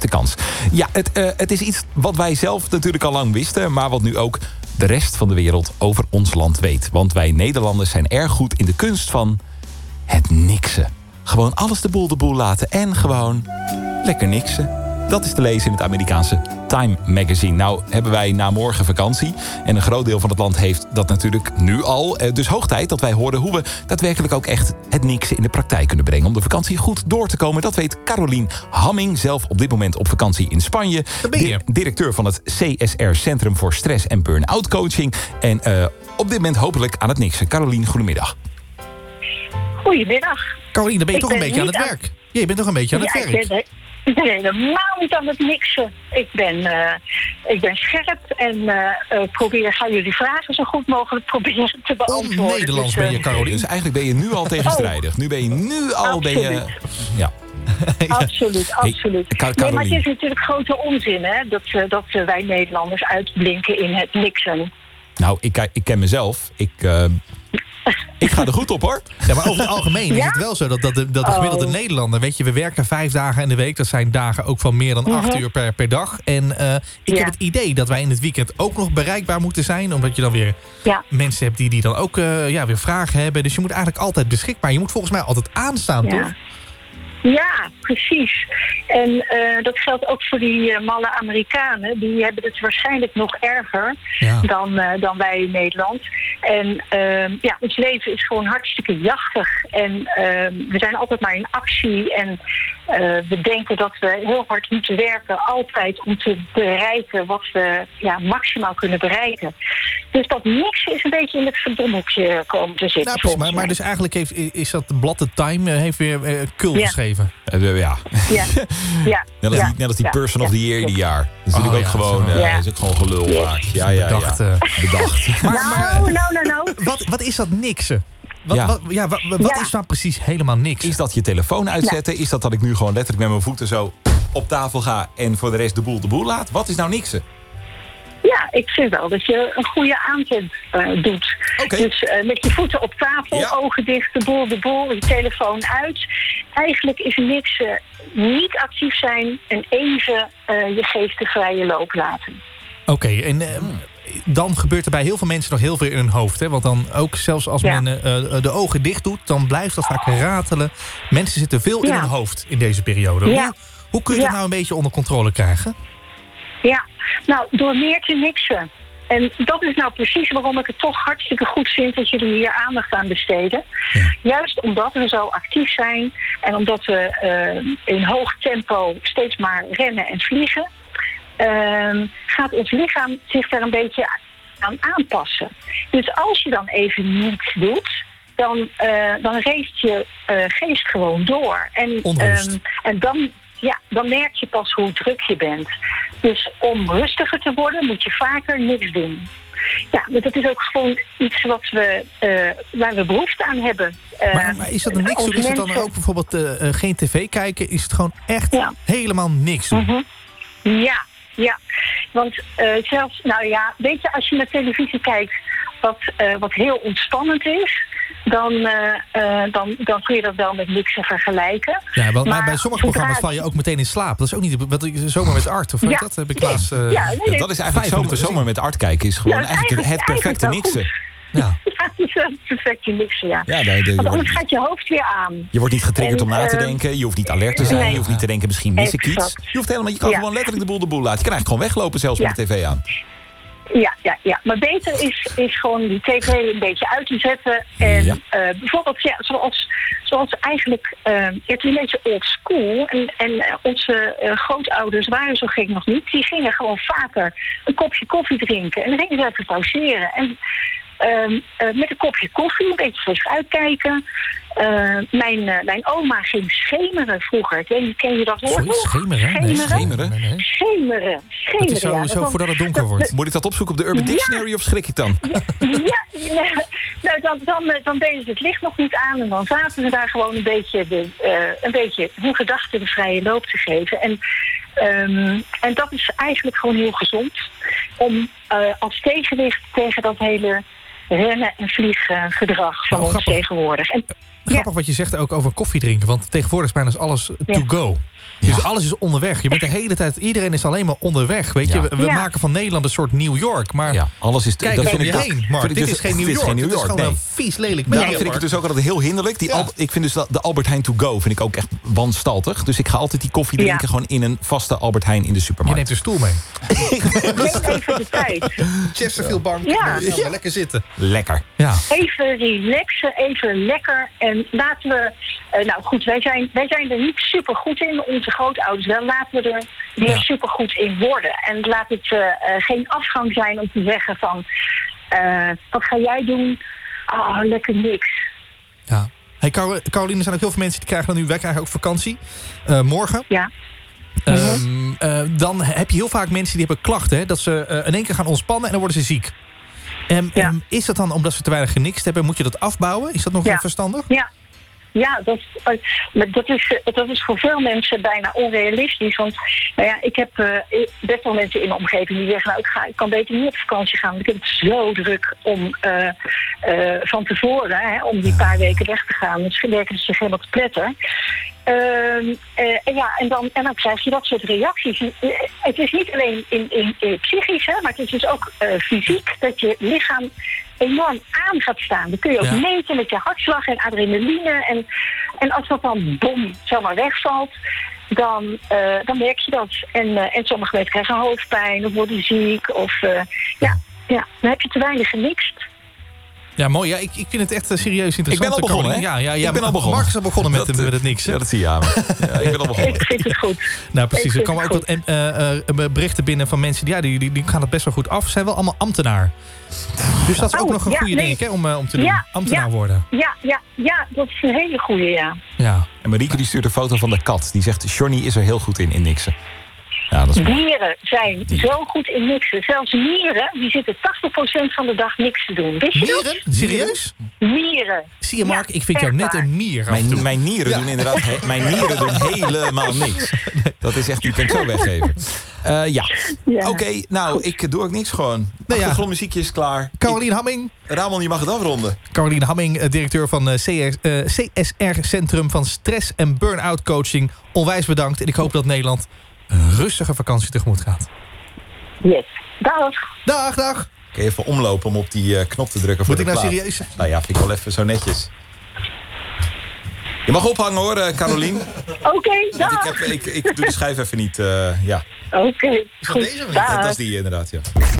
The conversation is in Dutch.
beste kans. Ja, het is iets wat wij zelf natuurlijk al lang wisten, maar wat nu ook de rest van de wereld over ons land weet. Want wij Nederlanders zijn erg goed in de kunst van het niksen. Gewoon alles de boel laten en gewoon lekker niksen. Dat is te lezen in het Amerikaanse Time Magazine. Nou hebben wij na morgen vakantie. En een groot deel van het land heeft dat natuurlijk nu al. Dus hoog tijd dat wij horen hoe we daadwerkelijk ook echt het niksen in de praktijk kunnen brengen. Om de vakantie goed door te komen. Dat weet Carolien Hamming, zelf op dit moment op vakantie in Spanje. Directeur van het CSR Centrum voor Stress en Burn-out Coaching. En op dit moment hopelijk aan het niksen. Carolien, goedemiddag. Goedemiddag. Carolien, dan ben je toch een beetje aan het werk. Ja, je bent toch een beetje aan het werk. Ik ben helemaal niet aan het niksen. Ik ben scherp en ga jullie vragen zo goed mogelijk proberen te beantwoorden. On-Nederlands ben je, Carolien. Dus eigenlijk ben je nu al tegenstrijdig. Nu ben je Absoluut. Ja. Absoluut. Nee, maar het is natuurlijk grote onzin, hè, dat wij Nederlanders uitblinken in het niksen. Nou, ik ken mezelf. Ik ga er goed op, hoor. Ja, maar over het algemeen is het wel zo dat de gemiddelde Nederlander... weet je, we werken 5 dagen in de week. Dat zijn dagen ook van meer dan 8 uur per dag. En ik heb het idee dat wij in het weekend ook nog bereikbaar moeten zijn. Omdat je dan weer mensen hebt die dan ook weer vragen hebben. Dus je moet eigenlijk altijd beschikbaar. Je moet volgens mij altijd aanstaan, toch? Ja, precies. En dat geldt ook voor die malle Amerikanen. Die hebben het waarschijnlijk nog erger dan wij in Nederland. En ons leven is gewoon hartstikke jachtig. En we zijn altijd maar in actie. En we denken dat we heel hard moeten werken. Altijd om te bereiken wat we maximaal kunnen bereiken. Dus dat niks is een beetje in het verdomhoekje komen te zitten. Nou, maar dus eigenlijk is dat blad The Time heeft weer Kul geschreven. Net als die Person of the Year ieder jaar. Dat is natuurlijk ook gewoon, is ook gewoon gelul vaak. Bedacht. Nou. Wat is dat niksen? Wat is nou precies helemaal niks? Is dat je telefoon uitzetten? Is dat ik nu gewoon letterlijk met mijn voeten zo op tafel ga en voor de rest de boel laat? Wat is nou niksen? Ja, ik vind wel dat je een goede aanzet doet. Okay. Dus met je voeten op tafel, ogen dicht, de boel, je telefoon uit. Eigenlijk is niks niet actief zijn en even je geest de vrije loop laten. Oké, en dan gebeurt er bij heel veel mensen nog heel veel in hun hoofd. Hè? Want dan ook zelfs als men de ogen dicht doet, dan blijft dat vaak ratelen. Mensen zitten veel in hun hoofd in deze periode. Ja. Hoe kun je dat nou een beetje onder controle krijgen? Ja, nou, door meer te niksen. En dat is nou precies waarom ik het toch hartstikke goed vind dat jullie hier aandacht aan besteden. Ja. Juist omdat we zo actief zijn en omdat we in hoog tempo steeds maar rennen en vliegen, gaat ons lichaam zich daar een beetje aan aanpassen. Dus als je dan even niets doet, dan race je geest gewoon door. En dan merk je pas hoe druk je bent. Dus om rustiger te worden moet je vaker niks doen. Ja, dat is ook gewoon iets waar we behoefte aan hebben. Maar is dat een niks? Is het dan ook bijvoorbeeld geen tv kijken? Is het gewoon echt helemaal niks doen? Mm-hmm. Ja. Want zelfs, weet je, als je naar televisie kijkt wat heel ontspannend is, dan kun je dat wel met niks vergelijken. Ja, maar bij sommige programma's val je ook meteen in slaap. Dat is ook niet Zomer met Art, of weet dat? Heb ik Klaas, dat is eigenlijk Zomer met Art kijken. Is gewoon eigenlijk het perfecte niksen. Ja, dat is het perfecte niksen, want anders gaat je hoofd weer aan. Je wordt niet getriggerd om na te denken. Je hoeft niet alert te zijn. Je hoeft niet te denken, misschien mis ik iets. Je kan gewoon letterlijk de boel laten. Je kan eigenlijk gewoon weglopen, zelfs met de tv aan. Ja. Maar beter is gewoon die tv een beetje uit te zetten. En bijvoorbeeld, zoals eigenlijk, het is een beetje old school. En onze grootouders waren zo gek nog niet. Die gingen gewoon vaker een kopje koffie drinken. En dan gingen ze even pauzeren. En met een kopje koffie, een beetje fris uitkijken. Mijn oma ging schemeren vroeger. Ken je dat woord? Sorry, schemeren? Schemeren. Dat is zo voordat het donker wordt. Moet ik dat opzoeken op de Urban Dictionary of schrik ik dan? Dan deden ze het licht nog niet aan. En dan zaten ze daar gewoon een beetje hun gedachten de vrije loop te geven. En dat is eigenlijk gewoon heel gezond. Om als tegenwicht tegen dat hele rennen- en vlieggedrag van ons tegenwoordig. En, grappig wat je zegt ook over koffie drinken. Want tegenwoordig is bijna alles to go. Dus alles is onderweg. Je bent de hele tijd, iedereen is alleen maar onderweg. Weet je, we maken van Nederland een soort New York. Maar alles is... Kijk over je heen, Mark. Dit is geen New York. Dit is gewoon een vies, lelijk Daarom vind ik het dus ook altijd heel hinderlijk. Ik vind dus de Albert Heijn to go vind ik ook echt wanstaltig. Dus ik ga altijd die koffie drinken gewoon in een vaste Albert Heijn in de supermarkt. Je neemt een stoel mee. neem even de tijd. Chesterfield bank. Lekker zitten. Lekker. Ja. Even relaxen, even lekker. En laten we... nou goed, wij zijn er niet super goed in. Onze grootouders wel. Laten we er weer super goed in worden. En laat het geen afgang zijn om te zeggen van... wat ga jij doen? Oh, lekker niks. Ja. Hey, Caroline, er zijn ook heel veel mensen die krijgen dan nu... Wij krijgen ook vakantie. Morgen. Ja. Dan heb je heel vaak mensen die hebben klachten... Hè, dat ze in één keer gaan ontspannen en dan worden ze ziek. Is dat dan omdat ze te weinig genikt hebben? Moet je dat afbouwen? Is dat nog verstandig? Ja, dat is voor veel mensen bijna onrealistisch. Want ik heb best wel mensen in mijn omgeving die zeggen... ik kan beter niet op vakantie gaan, want ik heb het zo druk om van tevoren... om die paar weken weg te gaan. Dus werken ze zich helemaal te pletten. En dan krijg je dat soort reacties. Het is niet alleen in psychisch, maar het is dus ook fysiek... dat je lichaam enorm aan gaat staan. Dan kun je ook meten met je hartslag en adrenaline. En als dat dan zomaar wegvalt, dan merk je dat. En sommige mensen krijgen hoofdpijn of worden ziek. Of dan heb je te weinig gemixt. Ja, mooi. Ja, ik vind het echt serieus interessant. Ik ben al begonnen, hè? Ik ben al begonnen. Mark is al begonnen met het niks. Ja, dat zie je aan me. Ja, ik ben al begonnen. Ik vind het goed. Nou, precies. Er komen ook wat berichten binnen van mensen... die gaan het best wel goed af. Ze zijn wel allemaal ambtenaar. Dus dat is ook nog een goede ding, hè, om te doen. Ambtenaar worden. Ja, dat is een hele goede, ja. En Marieke die stuurt een foto van de kat. Die zegt, Johnny is er heel goed in niksen. Ja, dat is dieren zijn zo goed in niksen. Zelfs mieren, die zitten 80% van de dag niks te doen. Wist je mieren? Dat? Serieus? Mieren. Zie je, Mark, ik vind jou net een mier. Mijn nieren doen inderdaad mijn nieren doen helemaal niks. Dat is echt, die kan ik zo weggeven. Oké, nou, ik doe ook niks gewoon. Achtergrondmuziekje is klaar. Caroline Hamming. Ramon, je mag het afronden. Caroline Hamming, directeur van CSR Centrum van Stress en Burn-out Coaching. Onwijs bedankt en ik hoop dat Nederland een rustige vakantie tegemoet gaat. Yes. Dag. Dag. Kun je even omlopen om op die knop te drukken voor Moet de ik plaat? nou serieus? Nou ja, vind ik wel even zo netjes. Je mag ophangen hoor, Caroline. Oké, dag. Ik doe de schijf even niet, Oké, goed. Dat is die inderdaad, ja.